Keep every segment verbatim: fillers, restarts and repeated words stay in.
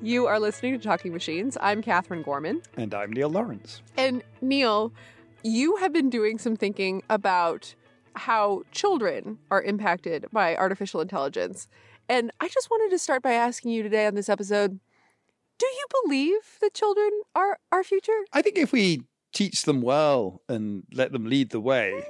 You are listening to Talking Machines. I'm Catherine Gorman. And I'm Neil Lawrence. And Neil, you have been doing some thinking about how children are impacted by artificial intelligence. And I just wanted to start by asking you today on this episode, do you believe that children are our future? I think if we teach them well and let them lead the way,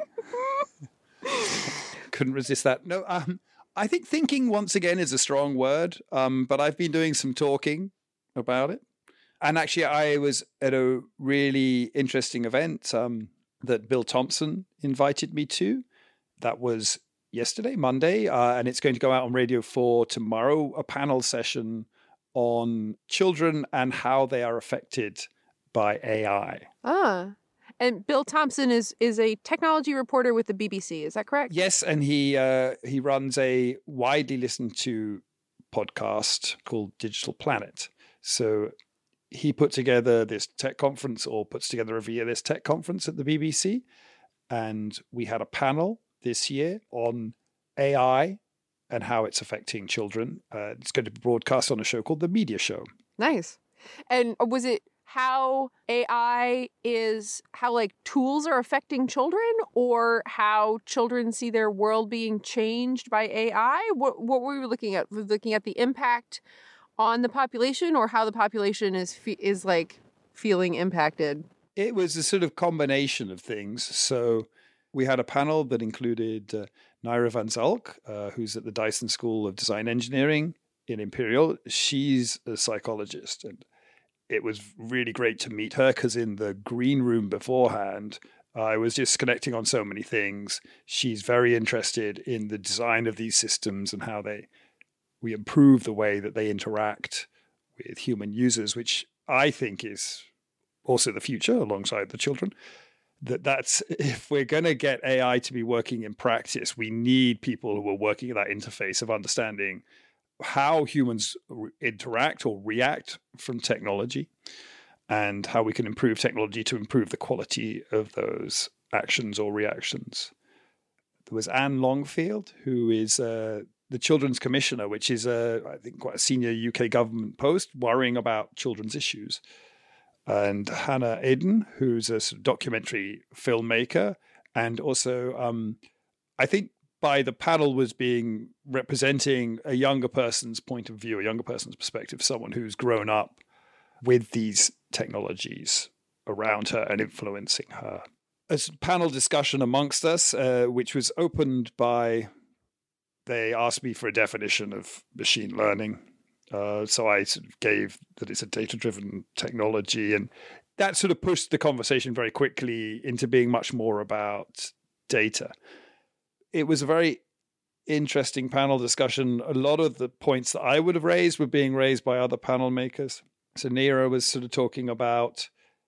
couldn't resist that. No, um, I think thinking, once again, is a strong word, um, but I've been doing some talking about it. And actually, I was at a really interesting event um, that Bill Thompson invited me to. That was yesterday, Monday, uh, and it's going to go out on Radio four tomorrow, a panel session on children and how they are affected by A I. Ah. And Bill Thompson is is a technology reporter with the B B C. Is that correct? Yes, and he uh, he runs a widely listened to podcast called Digital Planet. So he put together this tech conference, or puts together every year this tech conference at the B B C, and we had a panel this year on A I and how it's affecting children. Uh, it's going to be broadcast on a show called The Media Show. Nice. And was it how A I is, how like tools are affecting children, or how children see their world being changed by A I? What what were we looking at? Were we looking at the impact on the population, or how the population is is like feeling impacted? It was a sort of combination of things. So we had a panel that included uh, Naira Van Zalk, uh, who's at the Dyson School of Design Engineering in Imperial. She's a psychologist, and it was really great to meet her because in the green room beforehand, I was just connecting on so many things. She's very interested in the design of these systems and how they we improve the way that they interact with human users, which I think is also the future alongside the children. That that's if we're going to get A I to be working in practice, we need people who are working at that interface of understanding how humans re- interact or react from technology, and how we can improve technology to improve the quality of those actions or reactions. There was Anne Longfield, who is uh, the Children's Commissioner, which is, a, I think, quite a senior U K government post, worrying about children's issues. And Hannah Eden, who's a sort of documentary filmmaker, and also, um, I think, by the panel was being representing a younger person's point of view, a younger person's perspective, someone who's grown up with these technologies around her and influencing her. A panel discussion amongst us, uh, which was opened by, they asked me for a definition of machine learning. Uh, so I sort of gave that it's a data-driven technology, and that sort of pushed the conversation very quickly into being much more about data. It was a very interesting panel discussion. A lot of the points that I would have raised were being raised by other panel makers. So Nira was sort of talking about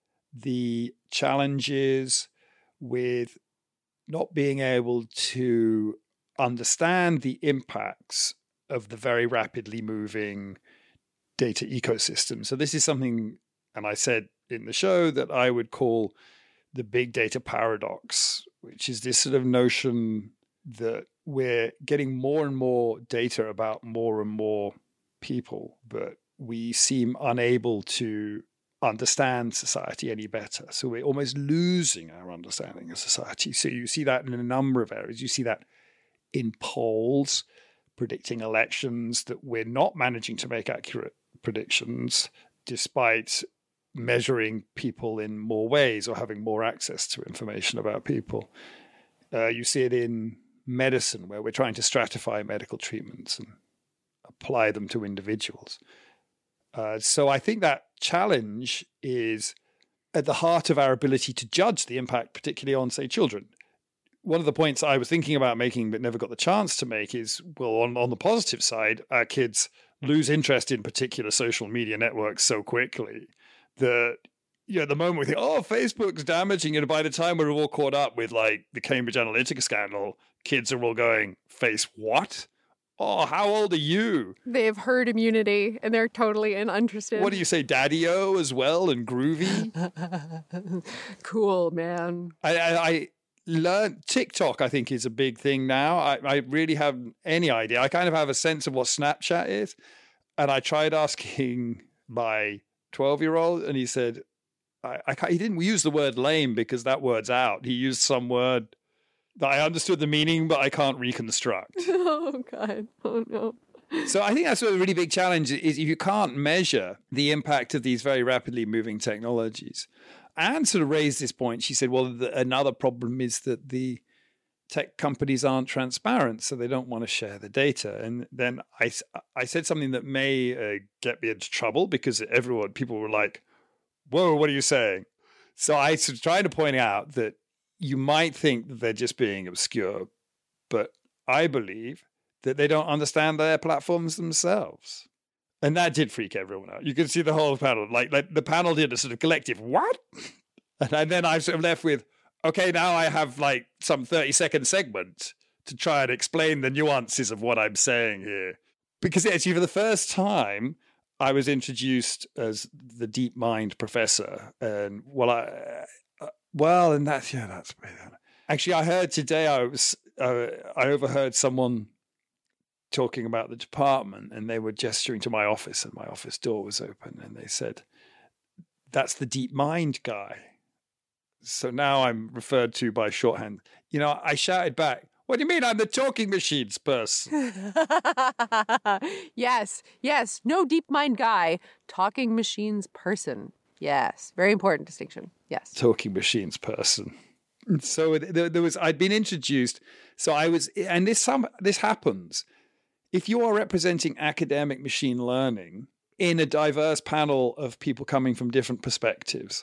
the challenges with not being able to understand the impacts of the very rapidly moving data ecosystem. So this is something, and I said in the show, that I would call the big data paradox, which is this sort of notion that we're getting more and more data about more and more people, but we seem unable to understand society any better. So we're almost losing our understanding of society. So you see that in a number of areas. You see that in polls predicting elections, that we're not managing to make accurate predictions despite measuring people in more ways or having more access to information about people. Uh, you see it in medicine, where we're trying to stratify medical treatments and apply them to individuals. Uh, so I think that challenge is at the heart of our ability to judge the impact, particularly on, say, children. One of the points I was thinking about making but never got the chance to make is, well, on, on the positive side, our kids lose interest in particular social media networks so quickly that, you know, at the moment we think, oh, Facebook's damaging. And by the time we're all caught up with like the Cambridge Analytica scandal, kids are all going, face what? Oh, how old are you? They have herd immunity and they're totally uninterested. What do you say, Daddy-O as well and groovy? Cool, man. I, I, I learned TikTok, I think, is a big thing now. I, I really have any idea. I kind of have a sense of what Snapchat is. And I tried asking my twelve-year-old, and he said, I, I can't, he didn't use the word lame because that word's out. He used some word that I understood the meaning, but I can't reconstruct. Oh, God. Oh, no. So I think that's a really big challenge is if you can't measure the impact of these very rapidly moving technologies. Anne sort of raised this point. She said, well, the, another problem is that the tech companies aren't transparent, so they don't want to share the data. And then I, I said something that may uh, get me into trouble because everyone, people were like, whoa, what are you saying? So I was trying to point out that you might think that they're just being obscure, but I believe that they don't understand their platforms themselves. And that did freak everyone out. You could see the whole panel, like, like the panel did a sort of collective, what? And then I'm sort of left with, okay, now I have like some thirty second segment to try and explain the nuances of what I'm saying here. Because actually for the first time, I was introduced as the deep mind professor. And well, I, uh, well, and that's, yeah, that's, actually I heard today, I was, uh, I overheard someone talking about the department and they were gesturing to my office and my office door was open and they said, that's the deep mind guy. So now I'm referred to by shorthand. You know, I shouted back, what do you mean I'm the talking machines person? Yes, yes. No deep mind guy, talking machines person. Yes, very important distinction. Yes. Talking machines person. So there, there was, I'd been introduced. So I was, and this, some, this happens. If you are representing academic machine learning in a diverse panel of people coming from different perspectives,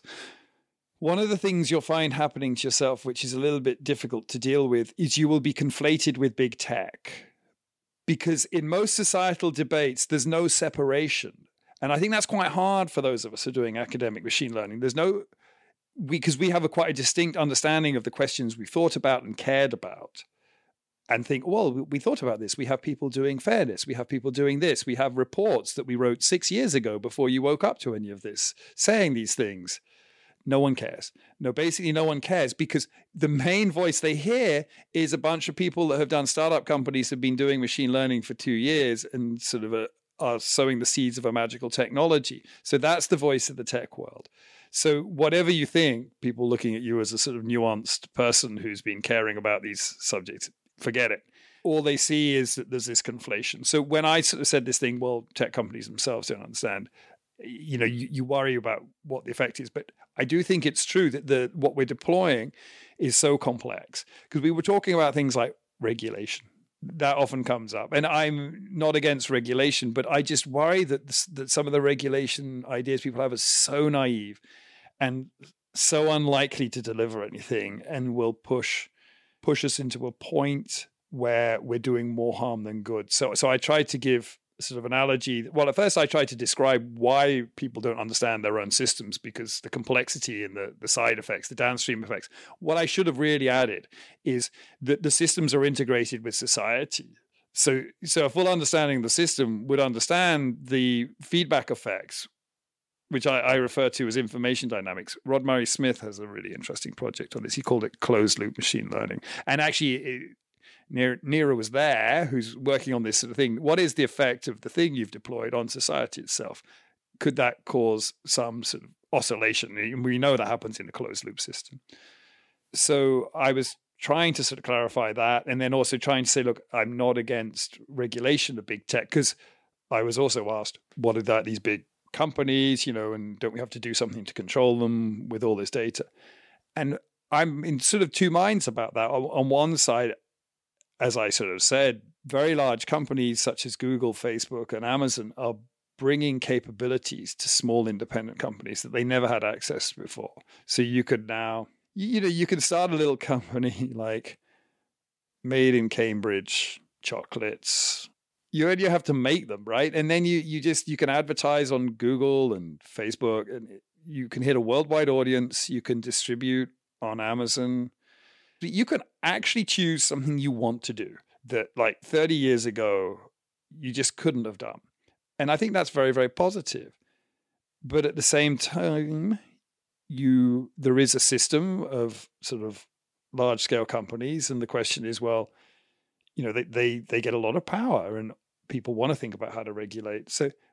one of the things you'll find happening to yourself, which is a little bit difficult to deal with, is you will be conflated with big tech. Because in most societal debates, there's no separation. And I think that's quite hard for those of us who are doing academic machine learning. There's no, because we, we have a quite a distinct understanding of the questions we've thought about and cared about. And think, well, we thought about this. We have people doing fairness. We have people doing this. We have reports that we wrote six years ago before you woke up to any of this, saying these things. No one cares. No, basically no one cares because the main voice they hear is a bunch of people that have done startup companies have been doing machine learning for two years and sort of a, are sowing the seeds of a magical technology. So that's the voice of the tech world. So whatever you think, people looking at you as a sort of nuanced person who's been caring about these subjects, forget it. All they see is that there's this conflation. So when I sort of said this thing, well, tech companies themselves don't understand, you know, you, you worry about what the effect is. But I do think it's true that the what we're deploying is so complex because we were talking about things like regulation. That often comes up. And I'm not against regulation, but I just worry that, this, that some of the regulation ideas people have are so naive and so unlikely to deliver anything and will push push us into a point where we're doing more harm than good. So, so I tried to give sort of analogy. Well, at first I tried to describe why people don't understand their own systems because the complexity and the, the side effects, the downstream effects. What I should have really added is that the systems are integrated with society. So, so a full understanding of the system would understand the feedback effects, which I, I refer to as information dynamics. Rod Murray Smith has a really interesting project on this. He called it closed loop machine learning. And actually, it, Neera was there, who's working on this sort of thing. What is the effect of the thing you've deployed on society itself? Could that cause some sort of oscillation? And we know that happens in a closed loop system. So I was trying to sort of clarify that and then also trying to say, look, I'm not against regulation of big tech because I was also asked, what are that, these big companies, you know, and don't we have to do something to control them with all this data? And I'm in sort of two minds about that. On, on one side, as I sort of said, very large companies such as Google, Facebook, and Amazon are bringing capabilities to small independent companies that they never had access to before. So you could now, you know, you can start a little company like Made in Cambridge chocolates. You only have to make them, right? And then you you just, you can advertise on Google and Facebook, and you can hit a worldwide audience. You can distribute on Amazon. You can actually choose something you want to do that like thirty years ago, you just couldn't have done. And I think that's very, very positive. But at the same time, you there is a system of sort of large scale companies. And the question is, well, you know, they, they, they get a lot of power and people want to think about how to regulate. So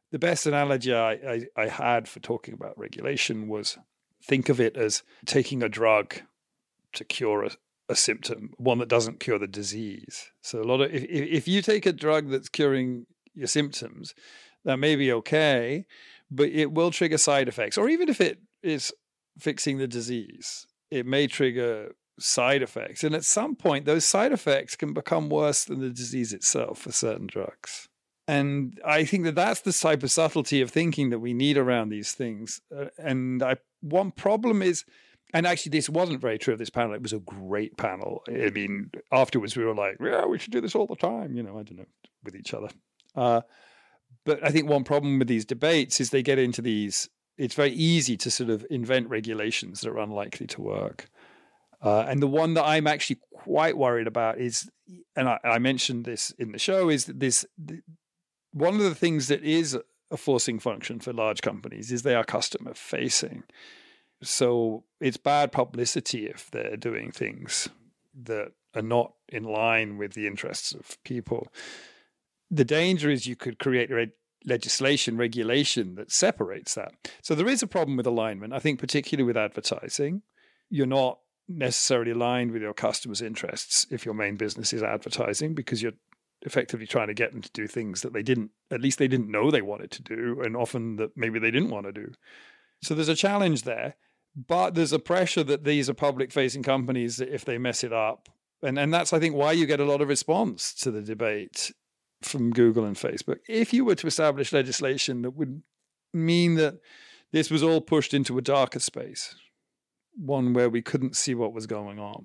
the best analogy I, I, I had for talking about regulation was think of it as taking a drug to cure a, a symptom, one that doesn't cure the disease. So a lot of if, if you take a drug that's curing your symptoms, that may be okay, but it will trigger side effects. Or even if it is fixing the disease, it may trigger side effects. And at some point, those side effects can become worse than the disease itself for certain drugs. And I think that that's the type of subtlety of thinking that we need around these things. Uh, and I, one problem is, and actually this wasn't very true of this panel. It was a great panel. I mean, afterwards we were like, yeah, we should do this all the time, you know, I don't know, with each other. Uh, but I think one problem with these debates is they get into these, it's very easy to sort of invent regulations that are unlikely to work. Uh, and the one that I'm actually quite worried about is, and I, I mentioned this in the show, is that this, one of the things that is a forcing function for large companies is they are customer facing. So it's bad publicity if they're doing things that are not in line with the interests of people. The danger is you could create reg- legislation, regulation that separates that. So there is a problem with alignment. I think particularly with advertising, you're not necessarily aligned with your customers' interests if your main business is advertising, because you're effectively trying to get them to do things that they didn't, at least they didn't know they wanted to do, and often that maybe they didn't want to do. So there's a challenge there, but there's a pressure that these are public-facing companies that if they mess it up, and, and that's, I think, why you get a lot of response to the debate from Google and Facebook. If you were to establish legislation that would mean that this was all pushed into a darker space, one where we couldn't see what was going on,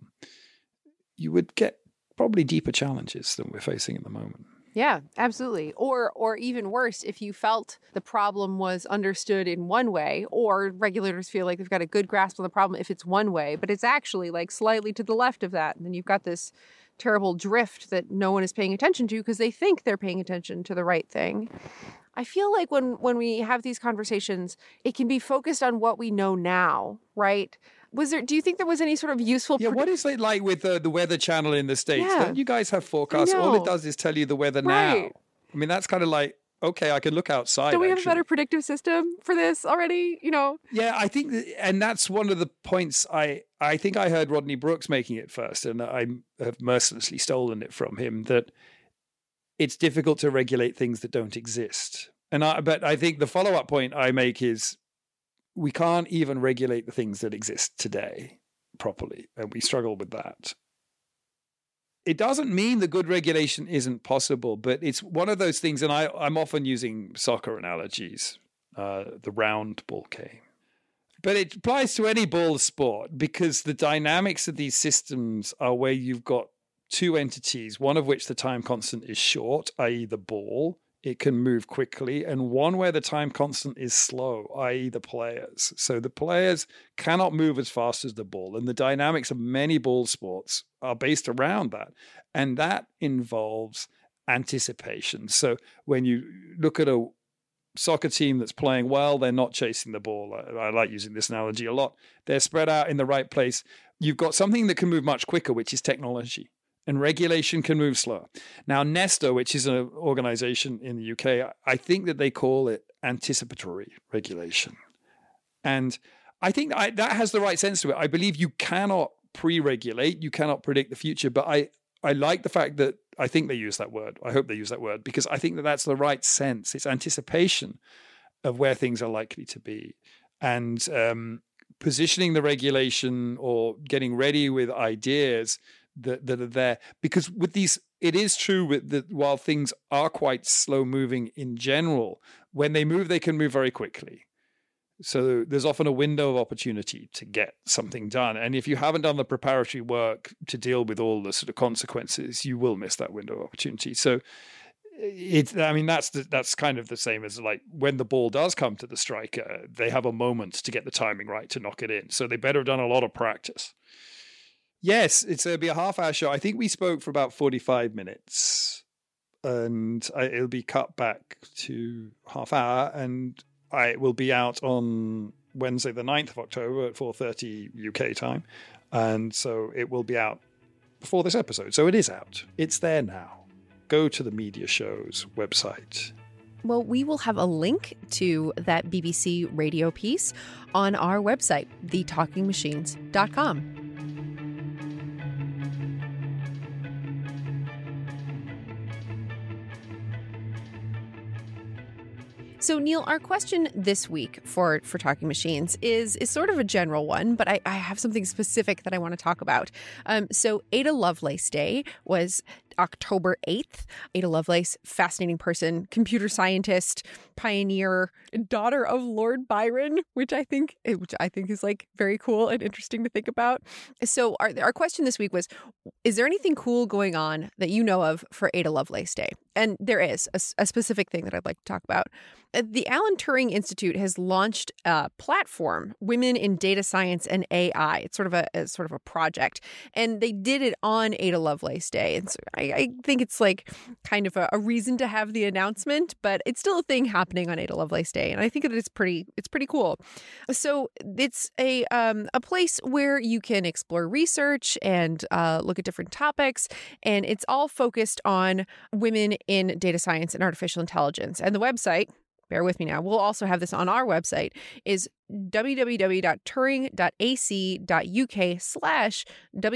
you would get probably deeper challenges than we're facing at the moment. Yeah, absolutely. Or or even worse, if you felt the problem was understood in one way, or regulators feel like they've got a good grasp on the problem if it's one way, but it's actually like slightly to the left of that. And then you've got this terrible drift that no one is paying attention to because they think they're paying attention to the right thing. I feel like when, when we have these conversations, it can be focused on what we know now, right? Was there? Do you think there was any sort of useful? Yeah, what is it like with the, the Weather Channel in the States? Yeah. Don't you guys have forecasts? All it does is tell you the weather right. now. I mean, that's kind of like, okay, I can look outside. Do we have actually. a better predictive system for this already? You know? Yeah, I think, that, and that's one of the points I, I think I heard Rodney Brooks making it first, and I have mercilessly stolen it from him, that it's difficult to regulate things that don't exist. And I, but I think the follow-up point I make is we can't even regulate the things that exist today properly, and we struggle with that. It doesn't mean that good regulation isn't possible, but it's one of those things, and I, I'm often using soccer analogies, uh, the round ball game. But it applies to any ball sport because the dynamics of these systems are where you've got two entities, one of which the time constant is short, that is the ball, it can move quickly, and one where the time constant is slow, that is the players. So the players cannot move as fast as the ball, and the dynamics of many ball sports are based around that. And that involves anticipation. So when you look at a soccer team that's playing well, they're not chasing the ball. I, I like using this analogy a lot. They're spread out in the right place. You've got something that can move much quicker, which is technology. And regulation can move slower. Now, Nesta, which is an organization in the U K, I think that they call it anticipatory regulation. And I think I, that has the right sense to it. I believe you cannot pre-regulate, you cannot predict the future, but I, I like the fact that I think they use that word. I hope they use that word because I think that that's the right sense. It's anticipation of where things are likely to be. And um, positioning the regulation or getting ready with ideas that, that are there. Because with these, it is true with that while things are quite slow moving in general, when they move, they can move very quickly. So there's often a window of opportunity to get something done. And if you haven't done the preparatory work to deal with all the sort of consequences, you will miss that window of opportunity. So it's, I mean, that's the, that's kind of the same as like when the ball does come to the striker, they have a moment to get the timing right to knock it in. So they better have done a lot of practice. Yes, it's it'll be a half hour show. I think we spoke for about forty-five minutes and I, it'll be cut back to half hour, and I will be out on Wednesday, the ninth of October at four thirty U K time. And so it will be out before this episode. So it is out. It's there now. Go to the Media Show's website Well, we will have a link to that B B C radio piece on our website, the talking machines dot com. So, Neil, our question this week for, for Talking Machines is is sort of a general one, but I, I have something specific that I want to talk about. Um, so, Ada Lovelace Day was October eighth. Ada Lovelace, fascinating person, computer scientist, pioneer, daughter of Lord Byron, which I think which I think is like very cool and interesting to think about. So, our our question this week was: is there anything cool going on that you know of for Ada Lovelace Day? And there is a, a specific thing that I'd like to talk about. The Alan Turing Institute has launched a platform, Women in Data Science and A I. It's sort of a, a sort of a project, and they did it on Ada Lovelace Day. And so I, I think it's like kind of a, a reason to have the announcement, but it's still a thing happening on Ada Lovelace Day, and I think that it's pretty it's pretty cool. So it's a um, a place where you can explore research and uh, look at different topics, and it's all focused on women in data science and artificial intelligence. And the website, bear with me now, we'll also have this on our website, is www.turing.ac.uk slash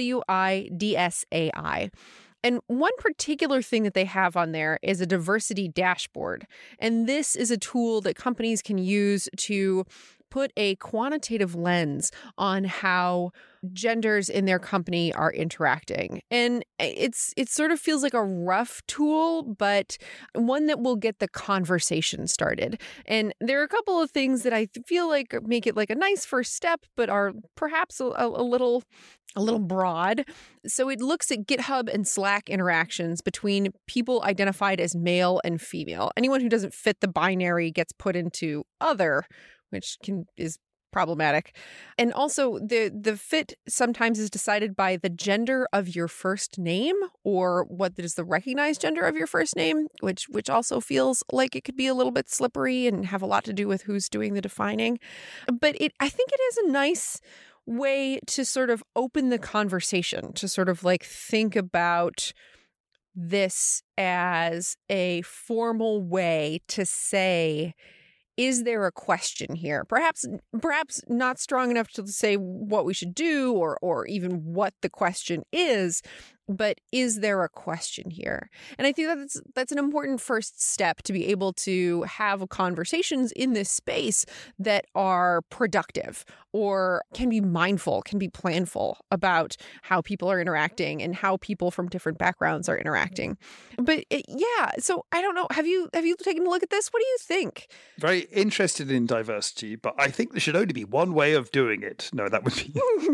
WIDSAI. And one particular thing that they have on there is a diversity dashboard. And this is a tool that companies can use to put a quantitative lens on how genders in their company are interacting. And it's it sort of feels like a rough tool, but one that will get the conversation started. And there are a couple of things that I feel like make it like a nice first step, but are perhaps a, a little a little broad. So it looks at GitHub and Slack interactions between people identified as male and female. Anyone who doesn't fit the binary gets put into other, which can is problematic. And also the the fit sometimes is decided by the gender of your first name, or what is the recognized gender of your first name, which which also feels like it could be a little bit slippery and have a lot to do with who's doing the defining. But it I think it is a nice way to sort of open the conversation, to sort of like think about this as a formal way to say, is there a question here? Perhaps perhaps not strong enough to say what we should do or or even what the question is, but is there a question here? And I think that's that's an important first step to be able to have conversations in this space that are productive or can be mindful, can be planful about how people are interacting and how people from different backgrounds are interacting. But it, yeah, so I don't know. Have you have you taken a look at this? What do you think? Very interested in diversity, but I think there should only be one way of doing it. No, that would be...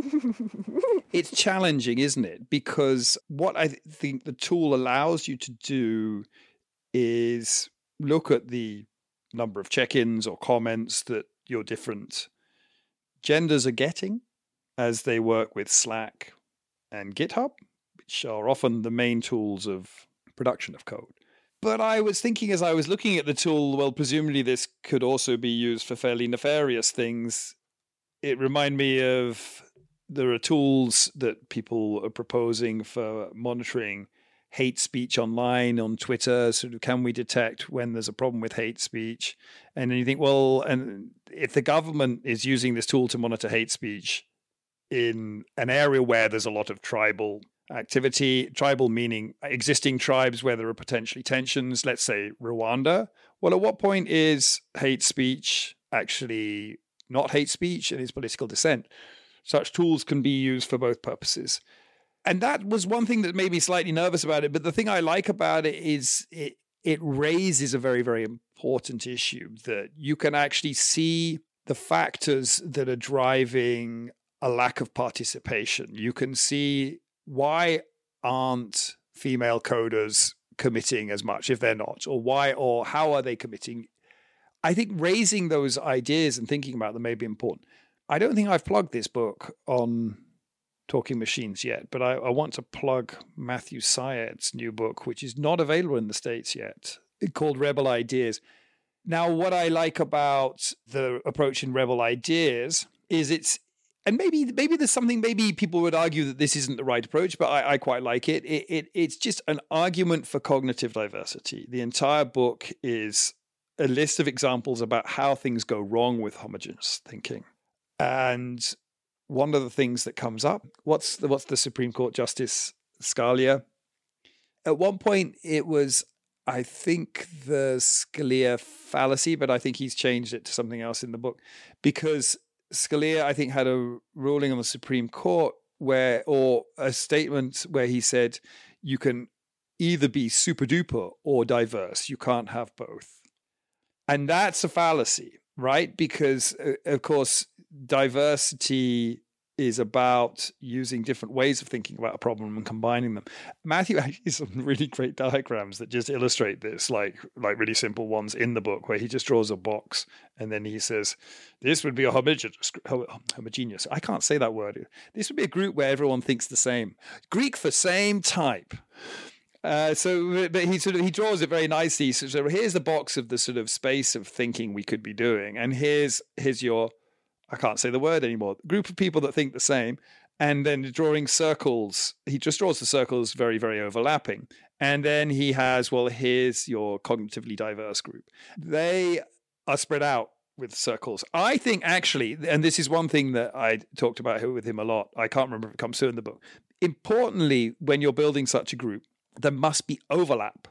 It's challenging, isn't it? Because what I th- think the tool allows you to do is look at the number of check-ins or comments that your different genders are getting as they work with Slack and GitHub, which are often the main tools of production of code. But I was thinking as I was looking at the tool, well, presumably this could also be used for fairly nefarious things. It reminded me of... there are tools that people are proposing for monitoring hate speech online on Twitter. Sort of, can we detect when there's a problem with hate speech? And then you think, well, and if the government is using this tool to monitor hate speech in an area where there's a lot of tribal activity, tribal meaning existing tribes where there are potentially tensions, let's say Rwanda, well, at what point is hate speech actually not hate speech and is political dissent? Such tools can be used for both purposes. And that was one thing that made me slightly nervous about it. But the thing I like about it is it, it raises a very, very important issue that you can actually see the factors that are driving a lack of participation. You can see why aren't female coders committing as much if they're not, or why, or how are they committing? I think raising those ideas and thinking about them may be important. I don't think I've plugged this book on Talking Machines yet, but I, I want to plug Matthew Syed's new book, which is not available in the States yet, called Rebel Ideas. Now, what I like about the approach in Rebel Ideas is it's, and maybe maybe there's something, maybe people would argue that this isn't the right approach, but I, I quite like it. It, it. It's just an argument for cognitive diversity. The entire book is a list of examples about how things go wrong with homogeneous thinking. And one of the things that comes up, what's the, what's the Supreme Court Justice Scalia? At one point, it was, I think, the Scalia fallacy, but I think he's changed it to something else in the book. Because Scalia, I think, had a ruling on the Supreme Court where, or a statement where he said, you can either be super duper or diverse. You can't have both. And that's a fallacy, right? Because, uh, of course, diversity is about using different ways of thinking about a problem and combining them. Matthew actually has some really great diagrams that just illustrate this, like like really simple ones in the book, where he just draws a box and then he says, this would be a homogeneous, homogeneous. I can't say that word. This would be a group where everyone thinks the same. Greek for same type. Uh, so, but he sort of he draws it very nicely. So, so here's the box of the sort of space of thinking we could be doing, and here's here's your, I can't say the word anymore, group of people that think the same, and then drawing circles. He just draws the circles very, very overlapping, and then he has, well, here's your cognitively diverse group. They are spread out with circles. I think actually, and this is one thing that I talked about with him a lot. I can't remember if it comes through in the book. Importantly, when you're building such a group, there must be overlap.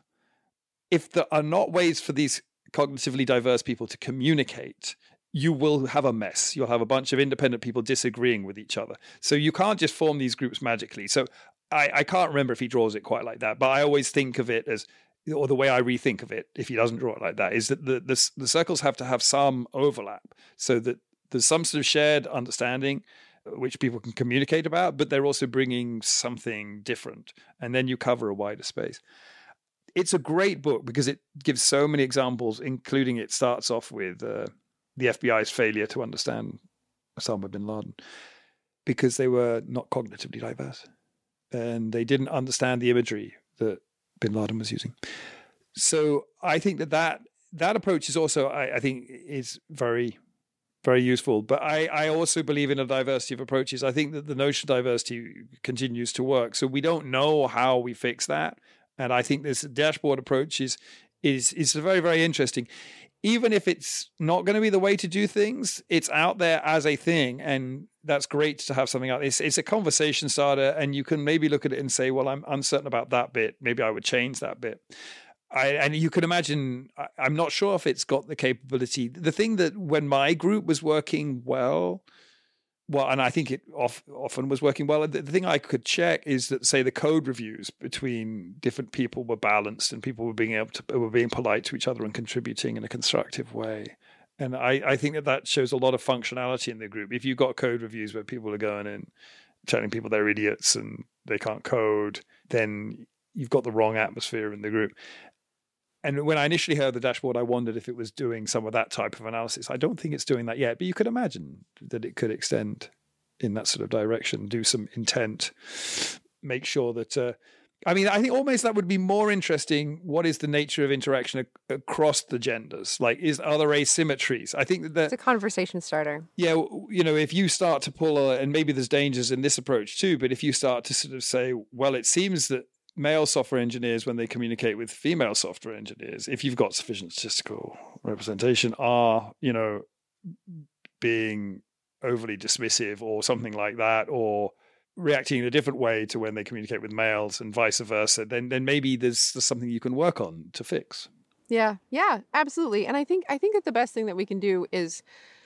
If there are not ways for these cognitively diverse people to communicate, you will have a mess. You'll have a bunch of independent people disagreeing with each other. So you can't just form these groups magically. So I, I can't remember if he draws it quite like that, but I always think of it as, or the way I rethink of it, if he doesn't draw it like that, is that the, the, the circles have to have some overlap so that there's some sort of shared understanding which people can communicate about, but they're also bringing something different. And then you cover a wider space. It's a great book because it gives so many examples, including it starts off with uh, the F B I's failure to understand Osama bin Laden because they were not cognitively diverse and they didn't understand the imagery that bin Laden was using. So I think that that, that approach is also, I, I think, is very very useful. But I, I also believe in a diversity of approaches. I think that the notion of diversity continues to work. So we don't know how we fix that. And I think this dashboard approach is, is, is very, very interesting. Even if it's not going to be the way to do things, it's out there as a thing. And that's great to have something out there. It's, it's a conversation starter. And you can maybe look at it and say, well, I'm uncertain about that bit. Maybe I would change that bit. I, and you can imagine, I, I'm not sure if it's got the capability. The thing that when my group was working well, well, and I think it off, often was working well, the, the thing I could check is that, say, the code reviews between different people were balanced and people were being able to, were being polite to each other and contributing in a constructive way. And I, I think that that shows a lot of functionality in the group. If you've got code reviews where people are going and telling people they're idiots and they can't code, then you've got the wrong atmosphere in the group. And when I initially heard the dashboard, I wondered if it was doing some of that type of analysis. I don't think it's doing that yet, but you could imagine that it could extend in that sort of direction, do some intent, make sure that, uh, I mean, I think almost that would be more interesting. What is the nature of interaction ac- across the genders? Like, is are there asymmetries? I think that, that it's a conversation starter. Yeah, you know, if you start to pull, a, and maybe there's dangers in this approach too, but if you start to sort of say, well, it seems that male software engineers, when they communicate with female software engineers, if you've got sufficient statistical representation, are, you know, being overly dismissive or something like that, or reacting in a different way to when they communicate with males and vice versa, then then maybe there's, there's something you can work on to fix. Yeah, yeah, absolutely. And I think I think that the best thing that we can do is,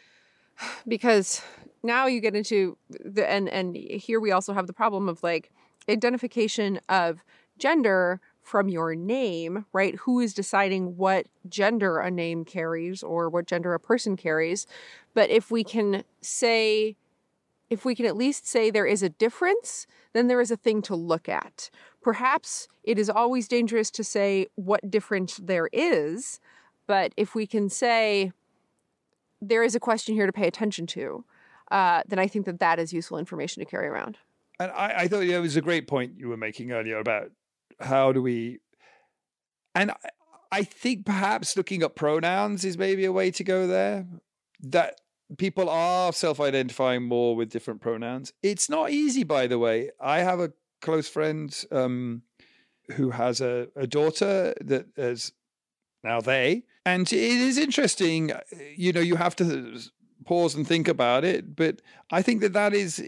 because now you get into the, and and here we also have the problem of like identification of gender from your name, right? Who is deciding what gender a name carries or what gender a person carries? But if we can say, if we can at least say there is a difference, then there is a thing to look at. Perhaps it is always dangerous to say what difference there is, but if we can say there is a question here to pay attention to, uh, then I think that that is useful information to carry around. And I, I thought it was a great point you were making earlier about how do we, and I, I think perhaps looking at pronouns is maybe a way to go there, that people are self-identifying more with different pronouns. It's not easy, by the way. I have a close friend um, who has a, a daughter that has now they. And it is interesting, you know, you have to pause and think about it. But I think that that is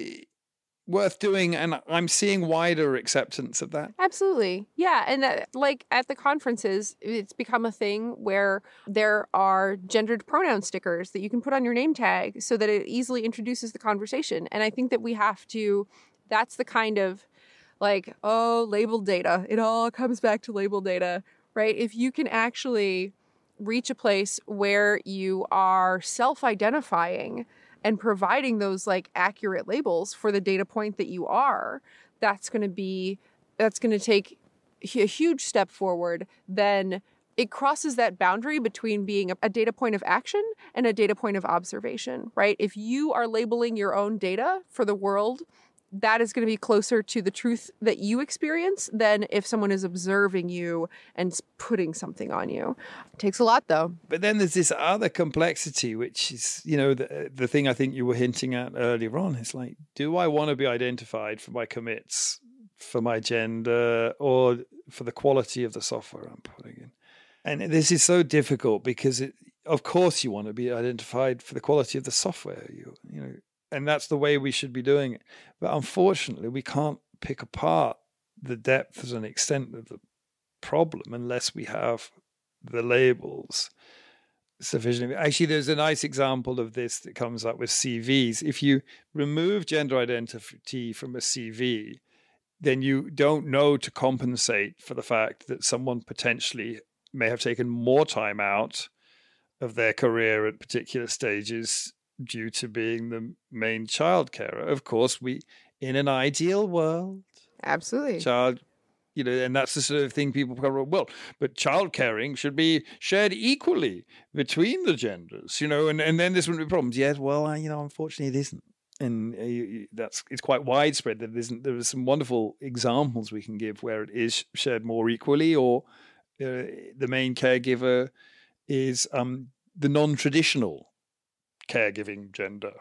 worth doing, and I'm seeing wider acceptance of that. Absolutely. Yeah. And that, like at the conferences, it's become a thing where there are gendered pronoun stickers that you can put on your name tag so that it easily introduces the conversation. And I think that we have to, that's the kind of like, oh, labeled data. It all comes back to labeled data, right? If you can actually reach a place where you are self-identifying and providing those like accurate labels for the data point that you are, that's going to be, that's going to take a huge step forward. Then it crosses that boundary between being a, a data point of action and a data point of observation, right? If you are labeling your own data for the world, that is going to be closer to the truth that you experience than if someone is observing you and putting something on you. It takes a lot, though. But then there's this other complexity, which is, you know, the, the thing I think you were hinting at earlier on. It's like, do I want to be identified for my commits, for my gender, or for the quality of the software I'm putting in? And this is so difficult because, it, of course, you want to be identified for the quality of the software. You, you know, and that's the way we should be doing it. But unfortunately, we can't pick apart the depth and extent of the problem unless we have the labels sufficiently. Actually, there's a nice example of this that comes up with C Vs. If you remove gender identity from a C V, then you don't know to compensate for the fact that someone potentially may have taken more time out of their career at particular stages due to being the main child carer. Of course, we, in an ideal world, absolutely, child, you know, and that's the sort of thing people go, well, but child caring should be shared equally between the genders, you know, and, and then this wouldn't be problems. Yes, well, you know, unfortunately, it isn't, and uh, that's it's quite widespread. That isn't. There are some wonderful examples we can give where it is shared more equally, or uh, the main caregiver is um, the non-traditional caregiving gender.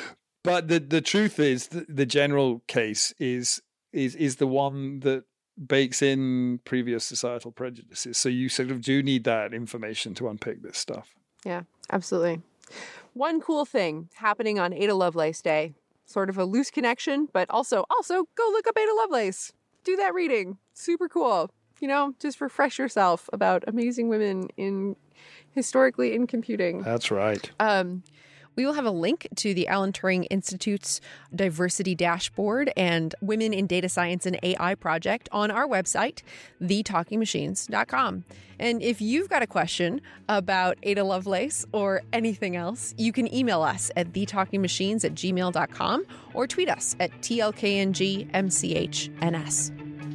But the the truth is the, the general case is is is the one that bakes in previous societal prejudices. So you sort of do need that information to unpick this stuff. Yeah, absolutely. One cool thing happening on Ada Lovelace Day, sort of a loose connection, but also also go look up Ada Lovelace. Do that reading. Super cool. You know, just refresh yourself about amazing women in historically in computing. That's right. Um We will have a link to the Alan Turing Institute's diversity dashboard and Women in Data Science and A I project on our website, the talking machines dot com. And if you've got a question about Ada Lovelace or anything else, you can email us at the talking machines at gmail dot com or tweet us at T L K N G M C H N S.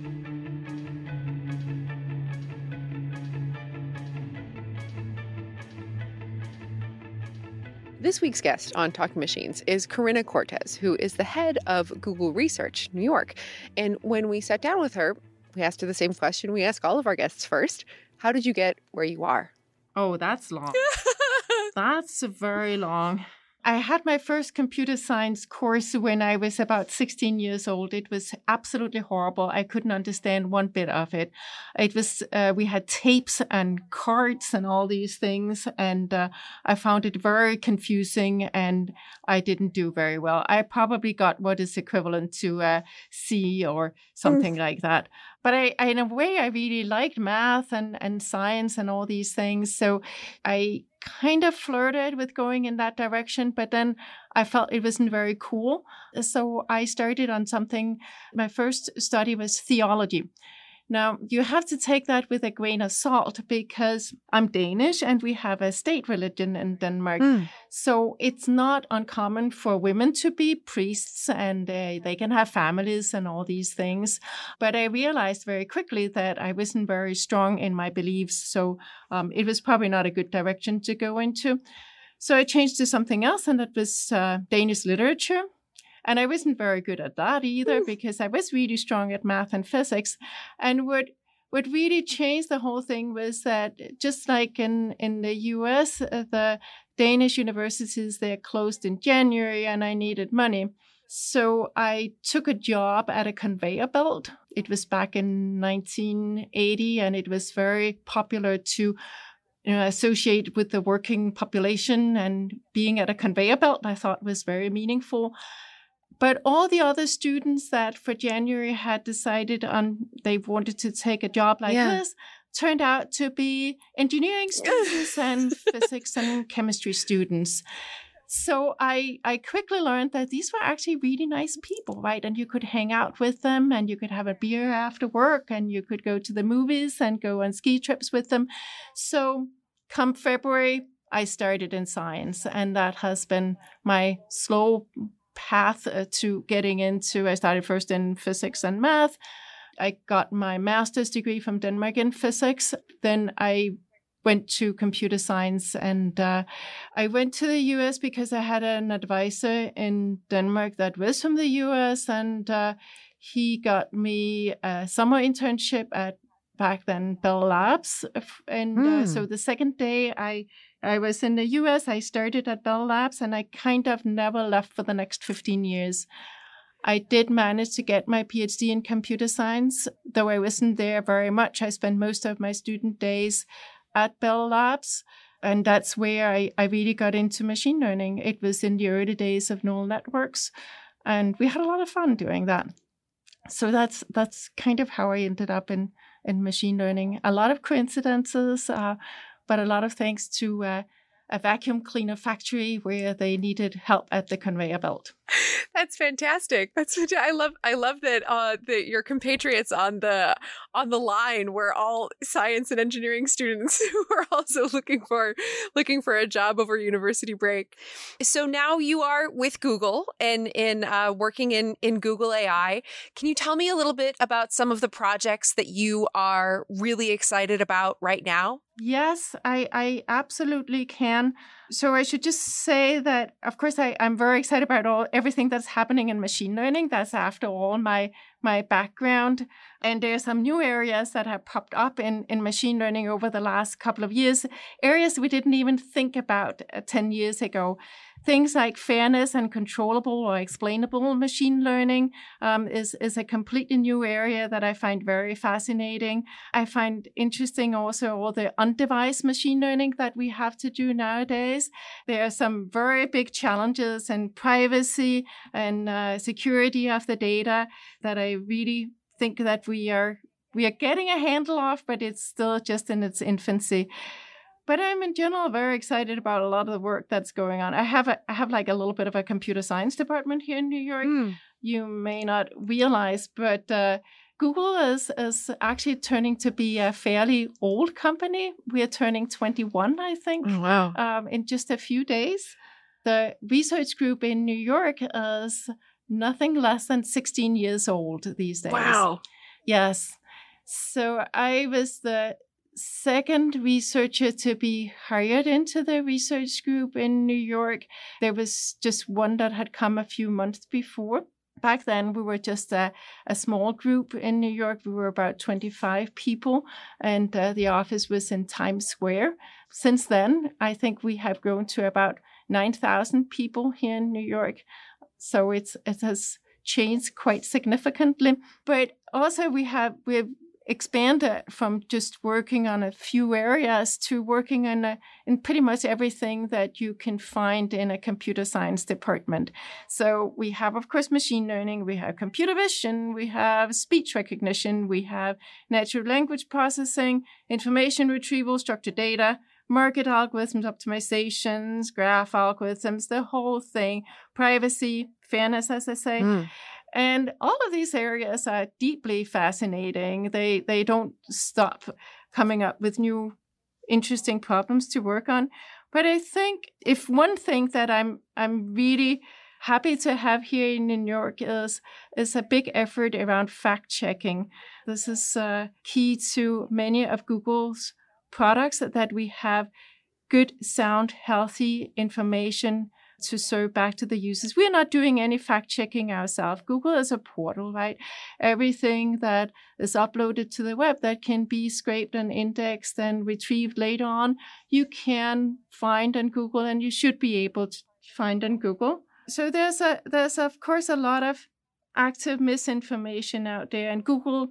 This week's guest on Talking Machines is Corinna Cortez, who is the head of Google Research New York. And when we sat down with her, we asked her the same question we ask all of our guests first. How did you get where you are? Oh, that's long. That's very long. I had my first computer science course when I was about sixteen years old. It was absolutely horrible. I couldn't understand one bit of it. It was, uh, we had tapes and cards and all these things, and uh, I found it very confusing, and I didn't do very well. I probably got what is equivalent to uh, C or something like that. But I, I, in a way, I really liked math and, and science and all these things. So I kind of flirted with going in that direction, but then I felt it wasn't very cool. So I started on something. My first study was theology. Now, you have to take that with a grain of salt because I'm Danish and we have a state religion in Denmark. Mm. So it's not uncommon for women to be priests and uh, they can have families and all these things. But I realized very quickly that I wasn't very strong in my beliefs. So um, it was probably not a good direction to go into. So I changed to something else, and that was uh, Danish literature. And I wasn't very good at that either because I was really strong at math and physics. And what what really changed the whole thing was that just like in, in the U S, uh, the Danish universities, they're closed in January and I needed money. So I took a job at a conveyor belt. It was back in nineteen eighty and it was very popular to you know, associated with the working population, and being at a conveyor belt I thought was very meaningful. But all the other students that for January had decided on they wanted to take a job like Yeah. this turned out to be engineering students and physics and chemistry students. So I, I quickly learned that these were actually really nice people, right? And you could hang out with them, and you could have a beer after work, and you could go to the movies and go on ski trips with them. So come February, I started in science, and that has been my slow path uh, to getting into. I started first in physics and math. I got my master's degree from Denmark in physics. Then I went to computer science, and uh, I went to the U S because I had an advisor in Denmark that was from the U S, and uh, he got me a summer internship at back then Bell Labs. And Hmm. uh, so the second day I I was in the U S, I started at Bell Labs, and I kind of never left for the next fifteen years. I did manage to get my PhD in computer science, though I wasn't there very much. I spent most of my student days at Bell Labs, and that's where I, I really got into machine learning. It was in the early days of neural networks, and we had a lot of fun doing that. So that's that's kind of how I ended up in, in machine learning. A lot of coincidences, uh, but a lot of thanks to uh, a vacuum cleaner factory where they needed help at the conveyor belt. That's fantastic. That's fant- I love I love that uh that your compatriots on the on the line were all science and engineering students who are also looking for looking for a job over university break. So now you are with Google and in uh, working in in Google A I. Can you tell me a little bit about some of the projects that you are really excited about right now? Yes, I, I absolutely can. So I should just say that, of course, I, I'm very excited about all everything that's happening in machine learning. That's, after all, my my background. And there are some new areas that have popped up in, in machine learning over the last couple of years, areas we didn't even think about uh, ten years ago. Things like fairness and controllable or explainable machine learning um, is, is a completely new area that I find very fascinating. I find interesting also all the on-device machine learning that we have to do nowadays. There are some very big challenges in privacy and uh, security of the data that I really think that we are we are getting a handle of, but it's still just in its infancy. But I'm in general very excited about a lot of the work that's going on. I have a, I have like a little bit of a computer science department here in New York. Mm. You may not realize, but uh, Google is is actually turning to be a fairly old company. We are turning twenty-one, I think, Oh, wow. um, in just a few days. The research group in New York is nothing less than sixteen years old these days. Wow. Yes. So I was the second researcher to be hired into the research group in New York. There was just one that had come a few months before. Back then, we were just a, a small group in New York. We were about twenty-five people, and uh, the office was in Times Square. Since then, I think we have grown to about nine thousand people here in New York. So it's it has changed quite significantly. But also, we have we've expanded from just working on a few areas to working on a, in pretty much everything that you can find in a computer science department. So we have, of course, machine learning, we have computer vision, we have speech recognition, we have natural language processing, information retrieval, structured data, market algorithms, optimizations, graph algorithms, the whole thing, privacy, fairness, as I say. Mm. And all of these areas are deeply fascinating. They they don't stop coming up with new, interesting problems to work on. But I think if one thing that I'm I'm really happy to have here in New York is is a big effort around fact checking. This is uh, key to many of Google's products, that we have good, sound, healthy information to serve back to the users. We're not doing any fact checking ourselves. Google is a portal, right? Everything that is uploaded to the web that can be scraped and indexed and retrieved later on, you can find on Google, and you should be able to find on Google. So there's a there's of course a lot of active misinformation out there, and Google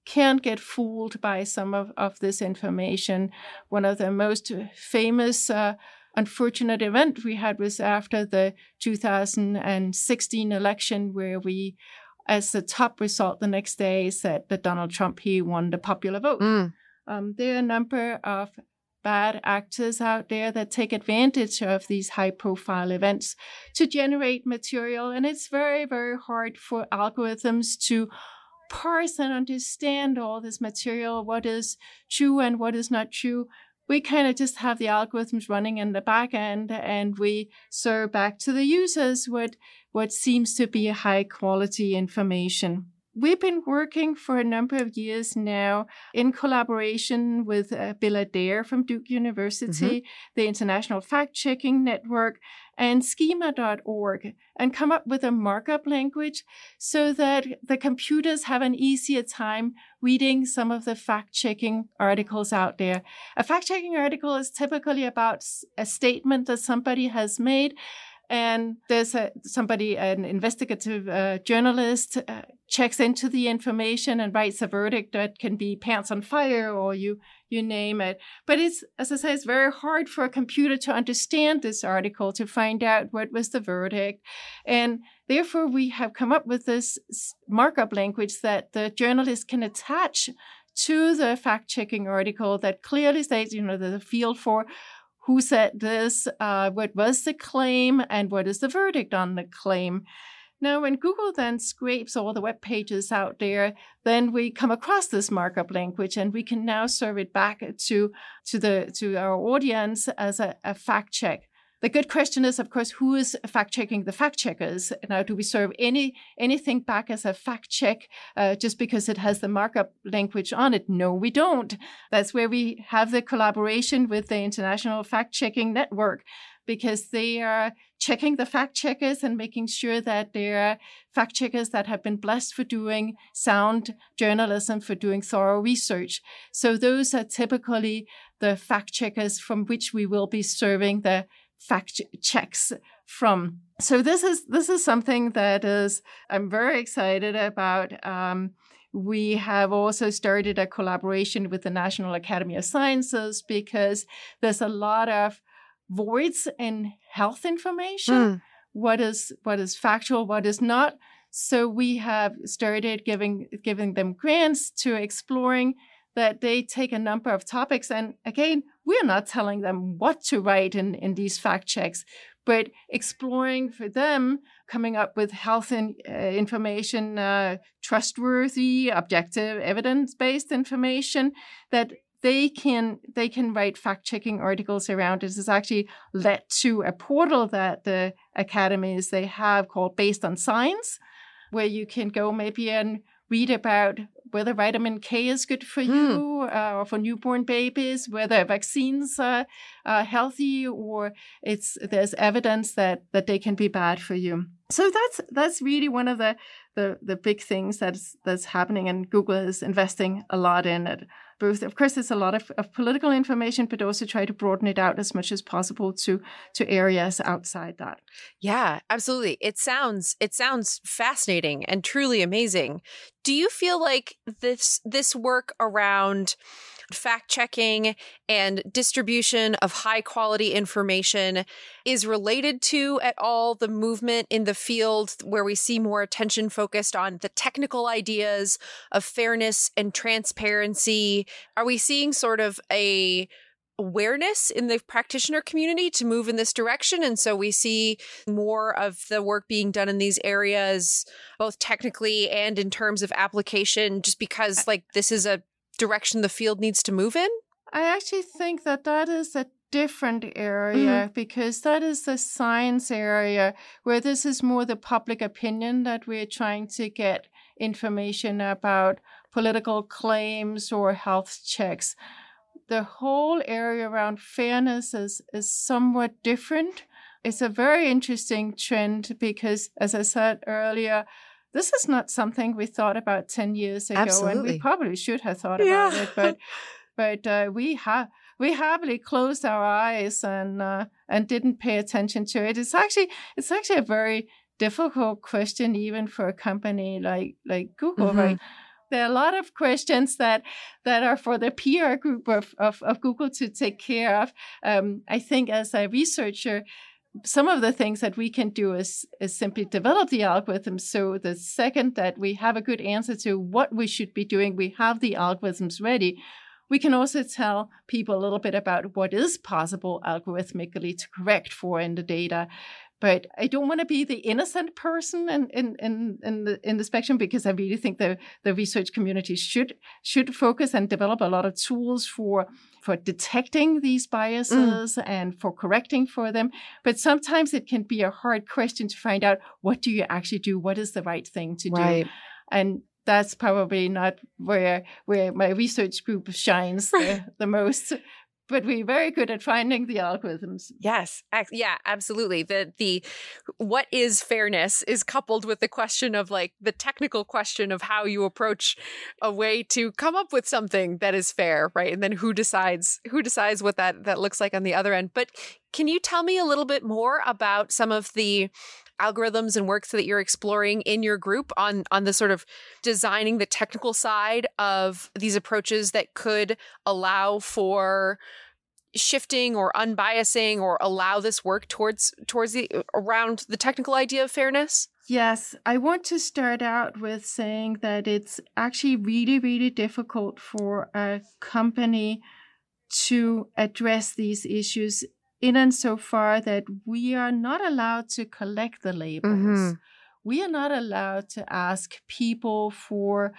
can't get fooled by some of, of this information. One of the most famous uh, unfortunate event we had was after the two thousand sixteen election, where we, as the top result the next day, said that Donald Trump, he won the popular vote. Mm. Um, there are a number of bad actors out there that take advantage of these high-profile events to generate material, and it's very, very hard for algorithms to parse and understand all this material, what is true and what is not true. We kind of just have the algorithms running in the back end, and we serve back to the users what, what seems to be high-quality information. We've been working for a number of years now in collaboration with uh, Bill Adair from Duke University, mm-hmm. the International Fact-Checking Network, and schema dot org, and come up with a markup language so that the computers have an easier time reading some of the fact-checking articles out there. A fact-checking article is typically about a statement that somebody has made, and there's a, somebody, an investigative uh, journalist, uh, checks into the information and writes a verdict that can be pants on fire, or you you name it. But it's, as I say, it's very hard for a computer to understand this article, to find out what was the verdict. And therefore, we have come up with this markup language that the journalist can attach to the fact-checking article that clearly states, you know, the field for who said this, uh, what was the claim, and what is the verdict on the claim. Now, when Google then scrapes all the web pages out there, then we come across this markup language, and we can now serve it back to, to, the, to our audience as a, a fact check. The good question is, of course, who is fact-checking the fact-checkers? Now, do we serve any anything back as a fact-check uh, just because it has the markup language on it? No, we don't. That's where we have the collaboration with the International Fact-Checking Network, because they are checking the fact-checkers and making sure that they are fact-checkers that have been blessed for doing sound journalism, for doing thorough research. So those are typically the fact-checkers from which we will be serving the fact checks from. So this is this is something that is I'm very excited about. Um, we have also started a collaboration with the National Academy of Sciences, because there's a lot of voids in health information. Mm. What is what is factual, what is not. So we have started giving giving them grants to exploring that they take a number of topics. And again, we're not telling them what to write in, in these fact checks, but exploring for them, coming up with health in, uh, information, uh, trustworthy, objective, evidence-based information that they can they can write fact-checking articles around. This has actually led to a portal that the academies they have called Based on Science, where you can go maybe and read about whether vitamin K is good for you mm. uh, or for newborn babies, whether vaccines are, are healthy, or it's there's evidence that, that they can be bad for you. So that's that's really one of the the, the big things that's that's happening, and Google is investing a lot in it. Both, of course, there's a lot of, of political information, but also try to broaden it out as much as possible to to areas outside that. Yeah, absolutely. It sounds it sounds fascinating and truly amazing. Do you feel like this this work around fact-checking and distribution of high-quality information is related to at all the movement in the field where we see more attention focused on the technical ideas of fairness and transparency? Are we seeing sort of a awareness in the practitioner community to move in this direction? And so we see more of the work being done in these areas, both technically and in terms of application, just because like this is a direction the field needs to move in? I actually think that that is a different area mm-hmm. because that is the science area where this is more the public opinion that we're trying to get information about political claims or health checks. The whole area around fairness is, is somewhat different. It's a very interesting trend because, as I said earlier, this is not something we thought about ten years ago, Absolutely. And we probably should have thought yeah. about it, but but uh, we have we happily closed our eyes and uh, and didn't pay attention to it. It's actually it's actually a very difficult question, even for a company like like Google, mm-hmm. right? There are a lot of questions that that are for the P R group of, of, of Google to take care of. Um, I think as a researcher, some of the things that we can do is, is simply develop the algorithms. So the second that we have a good answer to what we should be doing, we have the algorithms ready. We can also tell people a little bit about what is possible algorithmically to correct for in the data. But I don't want to be the innocent person in, in, in, in, the, in the spectrum, because I really think the, the research community should should focus and develop a lot of tools for, for detecting these biases mm. and for correcting for them. But sometimes it can be a hard question to find out, what do you actually do? What is the right thing to right. do? And that's probably not where where my research group shines the, the most. But we're very good at finding the algorithms. Yes. Yeah, absolutely. The the what is fairness is coupled with the question of like the technical question of how you approach a way to come up with something that is fair, right? And then who decides who decides what that that looks like on the other end. But can you tell me a little bit more about some of the algorithms and works that you're exploring in your group on, on the sort of designing the technical side of these approaches that could allow for shifting or unbiasing or allow this work towards towards the around the technical idea of fairness? Yes, I want to start out with saying that it's actually really, really difficult for a company to address these issues in and so far that we are not allowed to collect the labels. Mm-hmm. We are not allowed to ask people for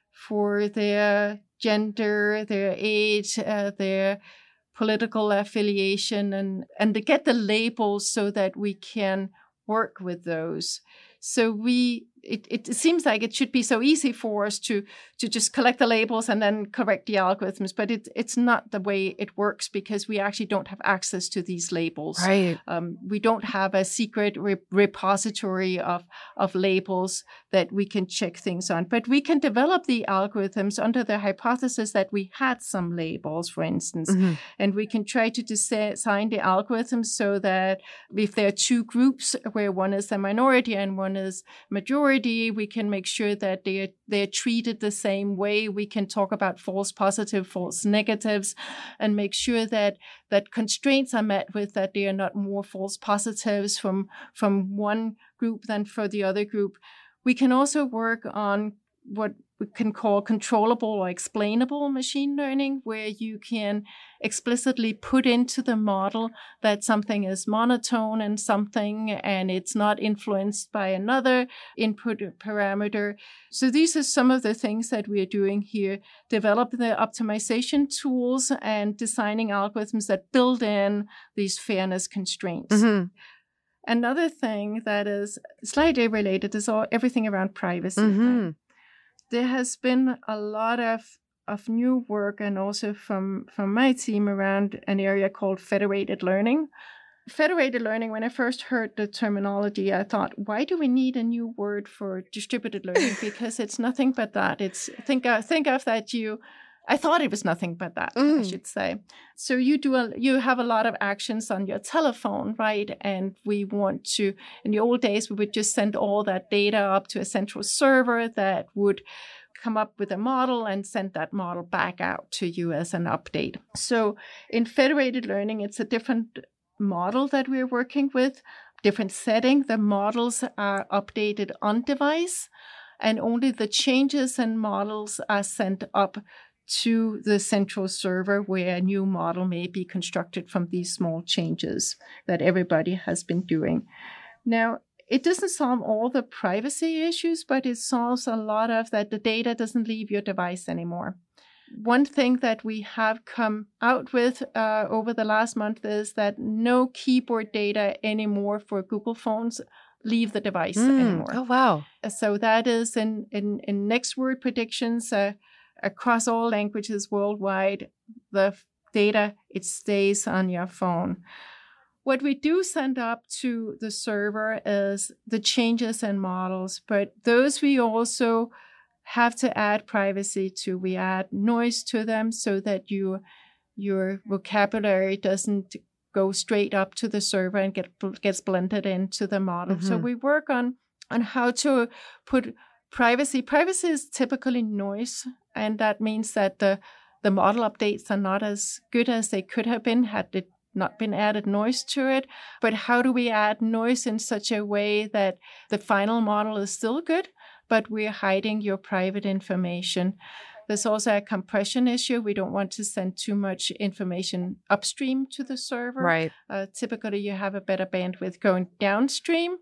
for their gender, their age, uh, their political affiliation, and, and to get the labels so that we can work with those. So we it, it seems like it should be so easy for us to to just collect the labels and then correct the algorithms, but it, it's not the way it works, because we actually don't have access to these labels. Right. Um, we don't have a secret re- repository of, of labels that we can check things on. But we can develop the algorithms under the hypothesis that we had some labels, for instance, mm-hmm. and we can try to design the algorithms so that if there are two groups where one is a minority and one is majority, we can make sure that they are, they're treated the same way. We can talk about false positive, false negatives, and make sure that that constraints are met with, that there are not more false positives from, from one group than for the other group. We can also work on what we can call controllable or explainable machine learning, where you can explicitly put into the model that something is monotone and something, and it's not influenced by another input parameter. So these are some of the things that we are doing here, develop the optimization tools and designing algorithms that build in these fairness constraints. Mm-hmm. Another thing that is slightly related is all everything around privacy. Mm-hmm. There has been a lot of, of new work, and also from, from my team, around an area called federated learning. Federated learning, when I first heard the terminology, I thought, why do we need a new word for distributed learning? Because it's nothing but that. It's think of, think of that you... I thought it was nothing but that, mm. I should say. So you do a, you have a lot of actions on your telephone, right? And we want to, in the old days, we would just send all that data up to a central server that would come up with a model and send that model back out to you as an update. So in federated learning, it's a different model that we're working with, different setting. The models are updated on device, and only the changes in models are sent up to the central server, where a new model may be constructed from these small changes that everybody has been doing. Now, it doesn't solve all the privacy issues, but it solves a lot of that the data doesn't leave your device anymore. One thing that we have come out with uh, over the last month is that no keyboard data anymore for Google phones leave the device mm. anymore. Oh, wow. So that is in, in, in next word predictions, uh, across all languages worldwide, the data, it stays on your phone. What we do send up to the server is the changes in models, but those we also have to add privacy to. We add noise to them so that you, your vocabulary doesn't go straight up to the server and get gets blended into the model. Mm-hmm. So we work on, on how to put privacy. Privacy is typically noise, and that means that the the model updates are not as good as they could have been had it not been added noise to it. But how do we add noise in such a way that the final model is still good, but we're hiding your private information? There's also a compression issue. We don't want to send too much information upstream to the server. Right. Uh, typically, you have a better bandwidth going downstream.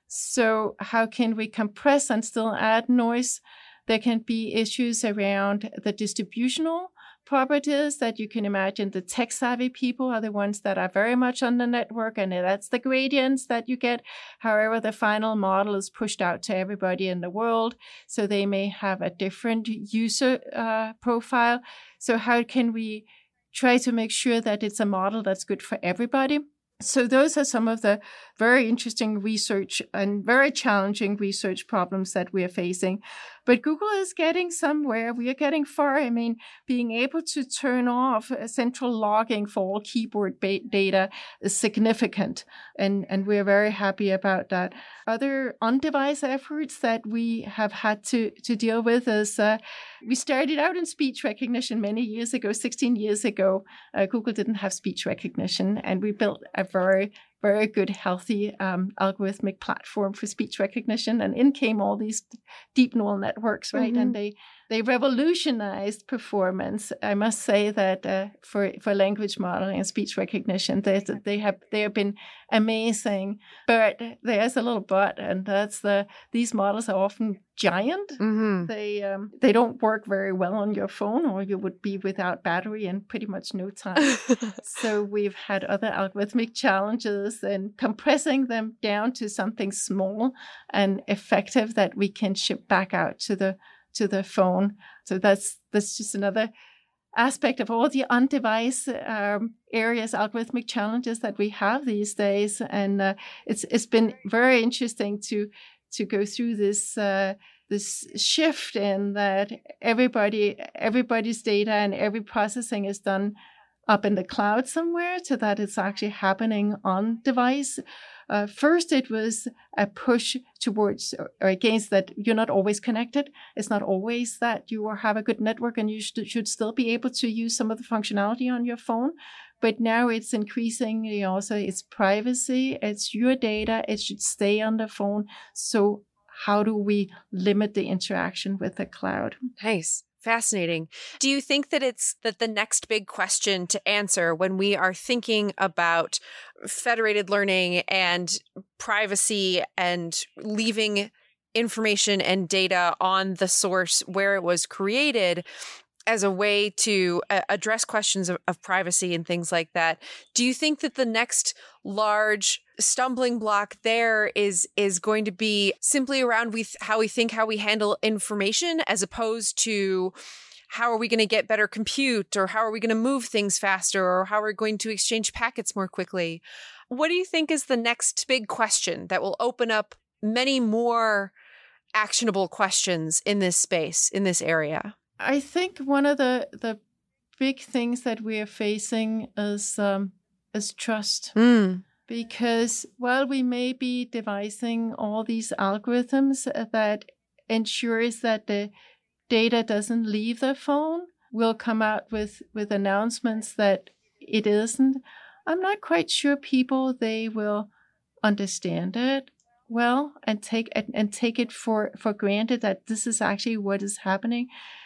So how can we compress and still add noise? There can be issues around the distributional properties that you can imagine. The tech-savvy people are the ones that are very much on the network, and that's the gradients that you get. However, the final model is pushed out to everybody in the world, so they may have a different user uh, profile. So how can we try to make sure that it's a model that's good for everybody? So those are some of the very interesting research and very challenging research problems that we are facing. But Google is getting somewhere. We are getting far. I mean, being able to turn off central logging for all keyboard ba- data is significant. And, and we're very happy about that. Other on-device efforts that we have had to, to deal with is uh, we started out in speech recognition many years ago, sixteen years ago. Uh, Google didn't have speech recognition, and we built a very, very good, healthy um, algorithmic platform for speech recognition. And in came all these deep neural networks, right? Mm-hmm. And they they revolutionized performance. I must say that uh, for for language modeling and speech recognition, they they have they have been amazing. But there's a little but, and that's the these models are often giant. Mm-hmm. They um, they don't work very well on your phone, or you would be without battery in pretty much no time. So we've had other algorithmic challenges in compressing them down to something small and effective that we can ship back out to the to the phone. So that's that's just another aspect of all the on-device um, areas, algorithmic challenges that we have these days. And uh, it's it's been very interesting to to go through this uh, this shift in that everybody everybody's data and every processing is done up in the cloud somewhere, to that it's actually happening on device. Uh, first, it was a push towards or against that you're not always connected. It's not always that you have a good network, and you should, should still be able to use some of the functionality on your phone. But now it's increasingly also it's privacy, it's your data, it should stay on the phone. So how do we limit the interaction with the cloud? Nice. Fascinating. Do you think that it's that the next big question to answer when we are thinking about federated learning and privacy and leaving information and data on the source where it was created as a way to uh, address questions of, of privacy and things like that? Do you think that the next large stumbling block there is is going to be simply around we th- how we think, how we handle information, as opposed to how are we going to get better compute, or how are we going to move things faster, or how are we going to exchange packets more quickly? What do you think is the next big question that will open up many more actionable questions in this space, in this area? I think one of the, the big things that we are facing is um, is trust. Mm. Because while we may be devising all these algorithms that ensures that the data doesn't leave the phone, we'll come out with, with announcements that it isn't. I'm not quite sure people, they will understand it well and take and, and take it for, for granted that this is actually what is happening.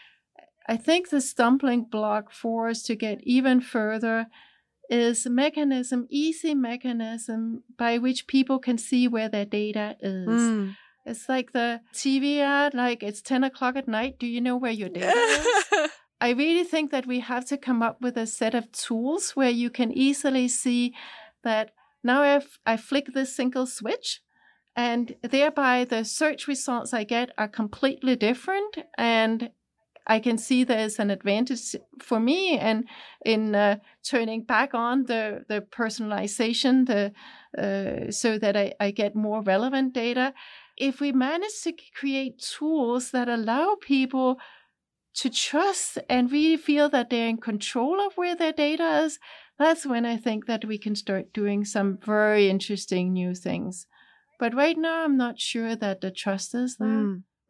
I think the stumbling block for us to get even further is a mechanism, easy mechanism by which people can see where their data is. Mm. It's like the T V ad, like it's ten o'clock at night. Do you know where your data is? I really think that we have to come up with a set of tools where you can easily see that now if I flick this single switch, and thereby the search results I get are completely different, and I can see there's an advantage for me and in uh, turning back on the, the personalization the, uh, so that I, I get more relevant data. If we manage to create tools that allow people to trust and really feel that they're in control of where their data is, that's when I think that we can start doing some very interesting new things. But right now, I'm not sure that the trust is there. Mm.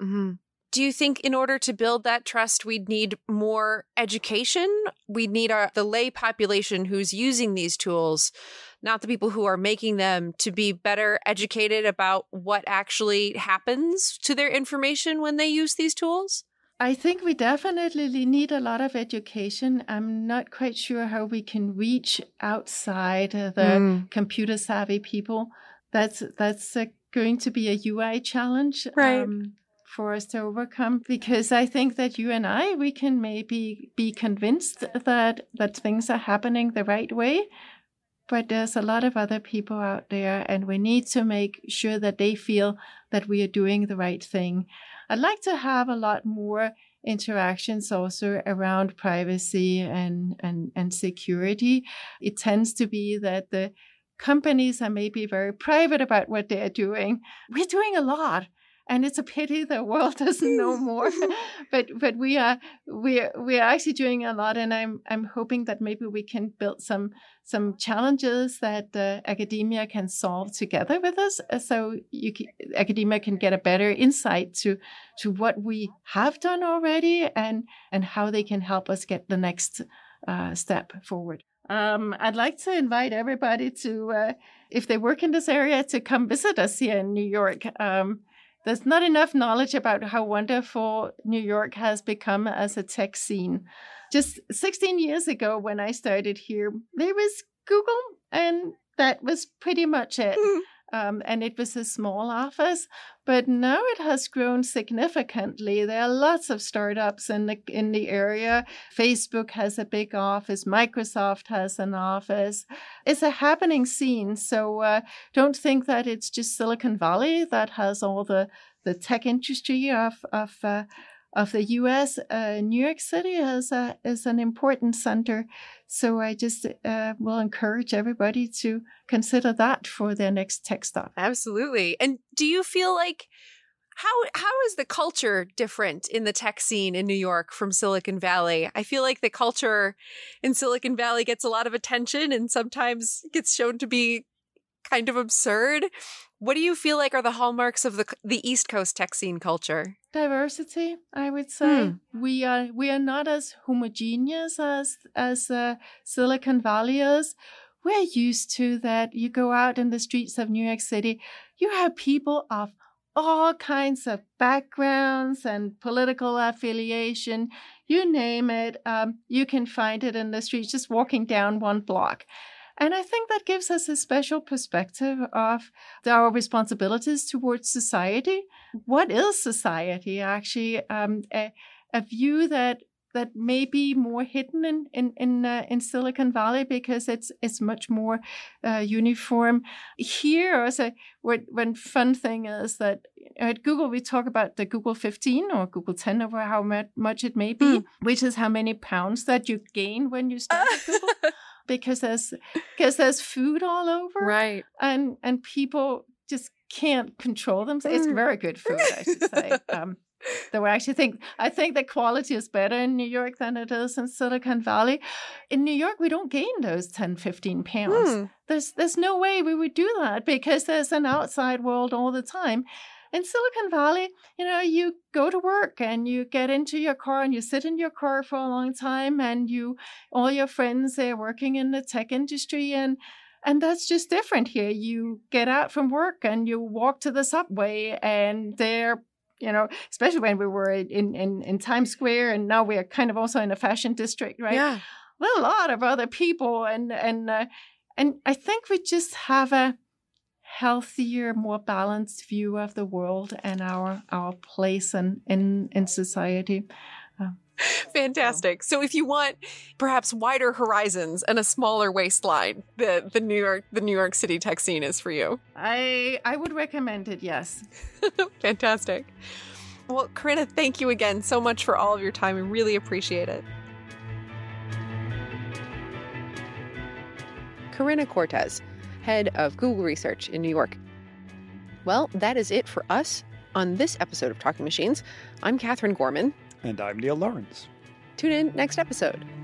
Mm-hmm. Do you think in order to build that trust, we'd need more education? We'd need our, the lay population who's using these tools, not the people who are making them, to be better educated about what actually happens to their information when they use these tools? I think we definitely need a lot of education. I'm not quite sure how we can reach outside uh, the Mm. computer savvy people. That's that's uh, going to be a U I challenge. Right. Um, for us to overcome, because I think that you and I, we can maybe be convinced that that things are happening the right way, but there's a lot of other people out there, and we need to make sure that they feel that we are doing the right thing. I'd like to have a lot more interactions also around privacy and, and, and security. It tends to be that the companies are maybe very private about what they're doing. We're doing a lot. And it's a pity the world doesn't know more, but but we are we are, we are actually doing a lot, and I'm I'm hoping that maybe we can build some some challenges that uh, academia can solve together with us, so you can, academia can get a better insight to to what we have done already and and how they can help us get the next uh, step forward. Um, I'd like to invite everybody to, uh, if they work in this area, to come visit us here in New York. Um, There's not enough knowledge about how wonderful New York has become as a tech scene. Just sixteen years ago, when I started here, there was Google, and that was pretty much it. Um, and it was a small office, but now it has grown significantly. There are lots of startups in the in the area. Facebook has a big office. Microsoft has an office. It's a happening scene. So uh, don't think that it's just Silicon Valley that has all the, the tech industry of of uh, of the U S. Uh, New York City is a, is an important center. So I just uh, will encourage everybody to consider that for their next tech stop. Absolutely. And do you feel like, how how is the culture different in the tech scene in New York from Silicon Valley? I feel like the culture in Silicon Valley gets a lot of attention and sometimes gets shown to be kind of absurd. What do you feel like are the hallmarks of the the East Coast tech scene culture? Diversity, I would say. Hmm. We are we are not as homogeneous as as uh, Silicon Valley is. We're used to that. You go out in the streets of New York City, you have people of all kinds of backgrounds and political affiliation. You name it, um, you can find it in the streets just walking down one block. And I think that gives us a special perspective of our responsibilities towards society. What is society, actually? Um, a, a view that that may be more hidden in in in, uh, in Silicon Valley because it's it's much more uh, uniform. Here, as a one fun thing is that at Google we talk about the Google fifteen or Google ten, or how much it may be, mm. which is how many pounds that you gain when you start at Google. Because there's because there's food all over, right? And and people just can't control themselves. It's very good food, I should say. Um, though I actually think I think the quality is better in New York than it is in Silicon Valley. In New York, we don't gain those ten, fifteen pounds. Hmm. There's there's no way we would do that because there's an outside world all the time. In Silicon Valley, you know, you go to work and you get into your car and you sit in your car for a long time, and you, all your friends, they're working in the tech industry, and and that's just different here. You get out from work and you walk to the subway, and they're, you know, especially when we were in, in, in Times Square, and now we're kind of also in a fashion district, right? Yeah. Well, a lot of other people, and and uh, and I think we just have a healthier, more balanced view of the world and our our place in in, in society. Um, Fantastic. So. so if you want perhaps wider horizons and a smaller waistline, the the New York the New York City tech scene is for you. I I would recommend it, yes. Fantastic. Well, Corinna, thank you again so much for all of your time. I really appreciate it. Corinna Cortez, head of Google Research in New York. Well, that is it for us on this episode of Talking Machines. I'm Katherine Gorman. And I'm Neil Lawrence. Tune in next episode.